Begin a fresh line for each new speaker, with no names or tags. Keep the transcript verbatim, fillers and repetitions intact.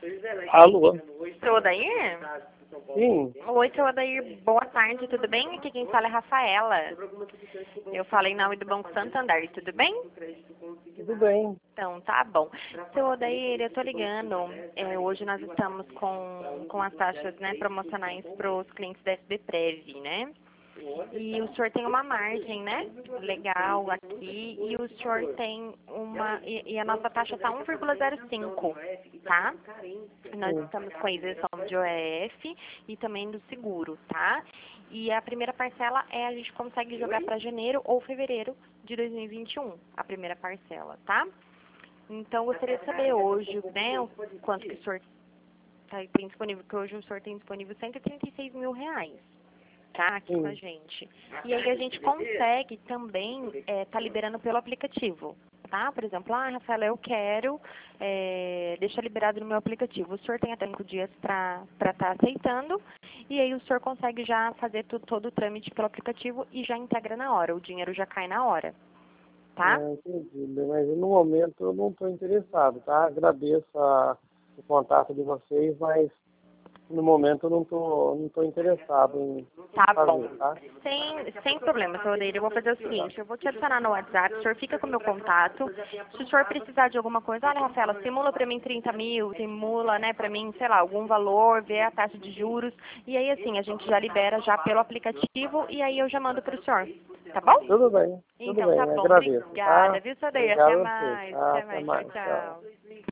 Alô?
Seu Odair?
Sim.
Oi, seu Odair, boa tarde, tudo bem? Aqui quem fala é Rafaela. Eu falei em nome do Banco Santander, tudo bem?
Tudo bem.
Então, tá bom. Seu Odair, eu tô ligando, é, hoje nós estamos com, com as taxas, né, promocionais para os clientes da S B Prev, né? E o senhor tem uma margem, né, legal aqui, e o senhor tem uma, e, e a nossa taxa está um vírgula zero cinco, tá? Nós estamos com a isenção de O E F e também do seguro, tá? E a primeira parcela é a gente consegue jogar para janeiro ou fevereiro de dois mil e vinte e um, a primeira parcela, tá? Então, eu gostaria de saber hoje, né, o quanto que o senhor tá, tem disponível, que hoje o senhor tem disponível cento e trinta e seis mil reais. Tá, aqui com a gente. E aí a gente consegue também é, tá liberando pelo aplicativo, tá? Por exemplo, ah, Rafaela, eu quero é, deixar liberado no meu aplicativo. O senhor tem até cinco dias para estar tá aceitando, e aí o senhor consegue já fazer tudo, todo o trâmite pelo aplicativo e já integra na hora, o dinheiro já cai na hora, tá?
É, entendi, mas no momento eu não estou interessado, tá? Agradeço a, o contato de vocês, mas no momento eu não estou não tô interessado em
Tá
fazer,
bom.
tá?
Sem, sem problema, seu Odeir. Eu vou fazer o seguinte, eu vou te adicionar no WhatsApp, o senhor fica com o meu contato. Se o senhor precisar de alguma coisa, olha, Rafaela, simula pra mim trinta mil, simula, né, pra mim, sei lá, algum valor, vê a taxa de juros. E aí, assim, a gente já libera já pelo aplicativo e aí eu já mando pro senhor. Tá bom?
Tudo bem, tudo
Então,
bem,
tá bom.
agradeço,
Obrigada,
tá?
viu, seu Odeir? Até
Obrigado a você,
mais.
tá?
Até
Até
mais. Tchau,
mais, tchau.
tchau.